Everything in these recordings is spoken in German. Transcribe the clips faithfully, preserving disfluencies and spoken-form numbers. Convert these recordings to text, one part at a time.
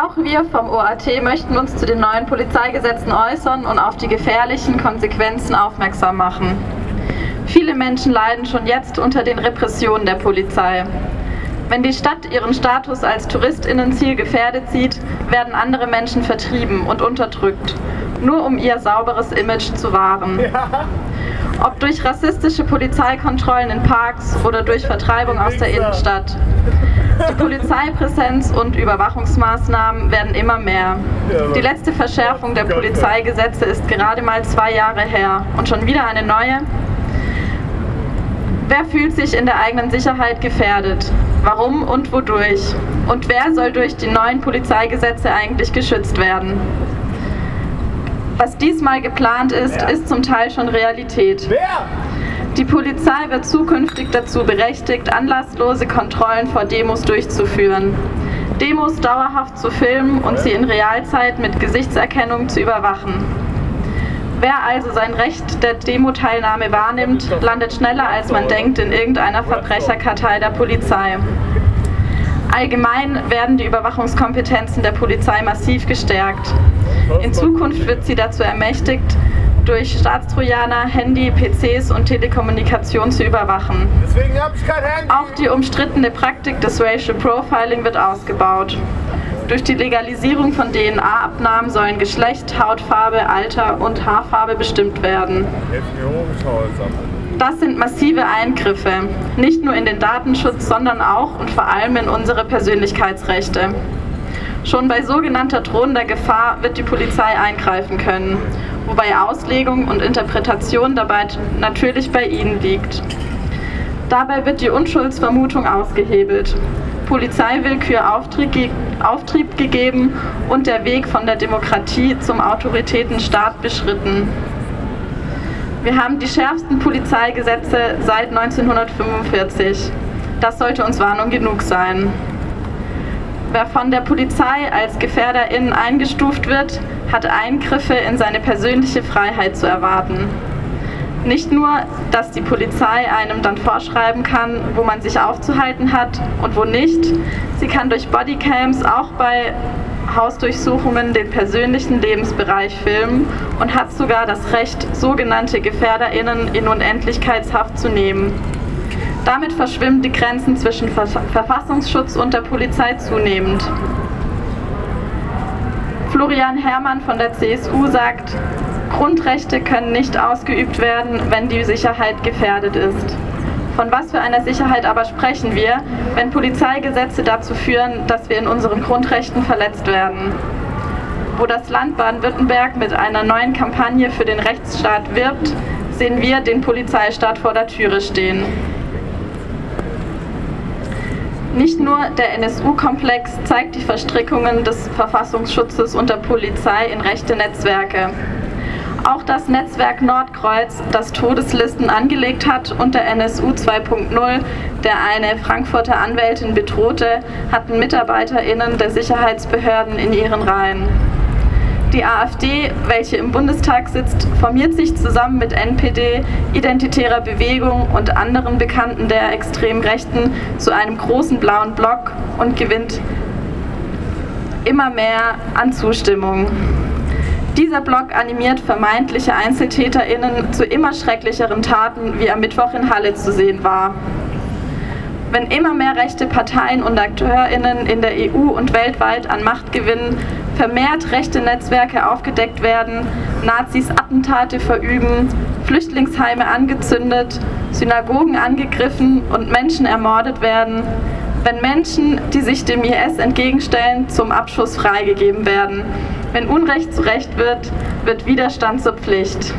Auch wir vom O A T möchten uns zu den neuen Polizeigesetzen äußern und auf die gefährlichen Konsequenzen aufmerksam machen. Viele Menschen leiden schon jetzt unter den Repressionen der Polizei. Wenn die Stadt ihren Status als TouristInnenziel gefährdet sieht, werden andere Menschen vertrieben und unterdrückt, nur um ihr sauberes Image zu wahren. Ob durch rassistische Polizeikontrollen in Parks oder durch Vertreibung aus der Innenstadt. Die Polizeipräsenz und Überwachungsmaßnahmen werden immer mehr. Die letzte Verschärfung der Polizeigesetze ist gerade mal zwei Jahre her und schon wieder eine neue. Wer fühlt sich in der eigenen Sicherheit gefährdet? Warum und wodurch? Und wer soll durch die neuen Polizeigesetze eigentlich geschützt werden? Was diesmal geplant ist, Wer? ist zum Teil schon Realität. Wer? Die Polizei wird zukünftig dazu berechtigt, anlasslose Kontrollen vor Demos durchzuführen, Demos dauerhaft zu filmen und sie in Realzeit mit Gesichtserkennung zu überwachen. Wer also sein Recht der Demo-Teilnahme wahrnimmt, landet schneller als man denkt in irgendeiner Verbrecherkartei der Polizei. Allgemein werden die Überwachungskompetenzen der Polizei massiv gestärkt. In Zukunft wird sie dazu ermächtigt, durch Staatstrojaner, Handy, P Cs und Telekommunikation zu überwachen. Deswegen hab ich kein Handy. Auch die umstrittene Praktik des Racial Profiling wird ausgebaut. Durch die Legalisierung von D N A-Abnahmen sollen Geschlecht, Hautfarbe, Alter und Haarfarbe bestimmt werden. Das sind massive Eingriffe, nicht nur in den Datenschutz, sondern auch und vor allem in unsere Persönlichkeitsrechte. Schon bei sogenannter drohender Gefahr wird die Polizei eingreifen können, wobei Auslegung und Interpretation dabei natürlich bei Ihnen liegt. Dabei wird die Unschuldsvermutung ausgehebelt, Polizeiwillkür Auftrieb, ge Auftrieb gegeben und der Weg von der Demokratie zum Autoritätenstaat beschritten. Wir haben die schärfsten Polizeigesetze seit neunzehnhundertfünfundvierzig. Das sollte uns Warnung genug sein. Wer von der Polizei als GefährderInnen eingestuft wird, hat Eingriffe in seine persönliche Freiheit zu erwarten. Nicht nur, dass die Polizei einem dann vorschreiben kann, wo man sich aufzuhalten hat und wo nicht, sie kann durch Bodycams auch bei Hausdurchsuchungen den persönlichen Lebensbereich filmen und hat sogar das Recht, sogenannte GefährderInnen in Unendlichkeitshaft zu nehmen. Damit verschwimmen die Grenzen zwischen Verfassungsschutz und der Polizei zunehmend. Florian Herrmann von der C S U sagt, Grundrechte können nicht ausgeübt werden, wenn die Sicherheit gefährdet ist. Von was für einer Sicherheit aber sprechen wir, wenn Polizeigesetze dazu führen, dass wir in unseren Grundrechten verletzt werden? Wo das Land Baden-Württemberg mit einer neuen Kampagne für den Rechtsstaat wirbt, sehen wir den Polizeistaat vor der Türe stehen. Nicht nur der N S U-Komplex zeigt die Verstrickungen des Verfassungsschutzes und der Polizei in rechte Netzwerke. Auch das Netzwerk Nordkreuz, das Todeslisten angelegt hat und der N S U zwei punkt null, der eine Frankfurter Anwältin bedrohte, hatten MitarbeiterInnen der Sicherheitsbehörden in ihren Reihen. Die AfD, welche im Bundestag sitzt, formiert sich zusammen mit N P D, Identitärer Bewegung und anderen Bekannten der extremen Rechten zu einem großen blauen Block und gewinnt immer mehr an Zustimmung. Dieser Block animiert vermeintliche EinzeltäterInnen zu immer schrecklicheren Taten, wie am Mittwoch in Halle zu sehen war. Wenn immer mehr rechte Parteien und AkteurInnen in der E U und weltweit an Macht gewinnen, vermehrt rechte Netzwerke aufgedeckt werden, Nazis Attentate verüben, Flüchtlingsheime angezündet, Synagogen angegriffen und Menschen ermordet werden, wenn Menschen, die sich dem I S entgegenstellen, zum Abschuss freigegeben werden. Wenn Unrecht zu Recht wird, wird Widerstand zur Pflicht.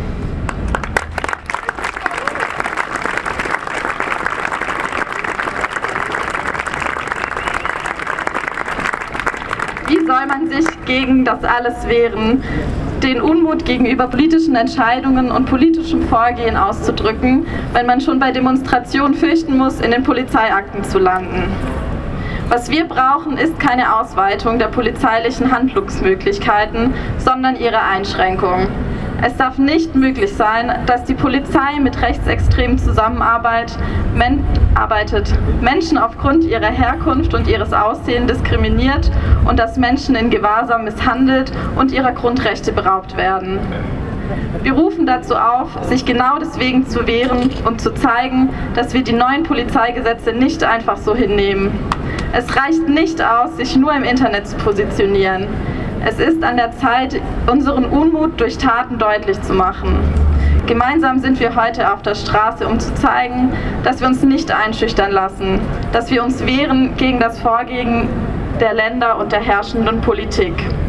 Wie soll man sich gegen das alles wehren, den Unmut gegenüber politischen Entscheidungen und politischem Vorgehen auszudrücken, wenn man schon bei Demonstrationen fürchten muss, in den Polizeiakten zu landen? Was wir brauchen, ist keine Ausweitung der polizeilichen Handlungsmöglichkeiten, sondern ihre Einschränkung. Es darf nicht möglich sein, dass die Polizei mit Rechtsextremen zusammenarbeitet, men arbeitet, Menschen aufgrund ihrer Herkunft und ihres Aussehens diskriminiert und dass Menschen in Gewahrsam misshandelt und ihrer Grundrechte beraubt werden. Wir rufen dazu auf, sich genau deswegen zu wehren und zu zeigen, dass wir die neuen Polizeigesetze nicht einfach so hinnehmen. Es reicht nicht aus, sich nur im Internet zu positionieren. Es ist an der Zeit, unseren Unmut durch Taten deutlich zu machen. Gemeinsam sind wir heute auf der Straße, um zu zeigen, dass wir uns nicht einschüchtern lassen, dass wir uns wehren gegen das Vorgehen der Länder und der herrschenden Politik.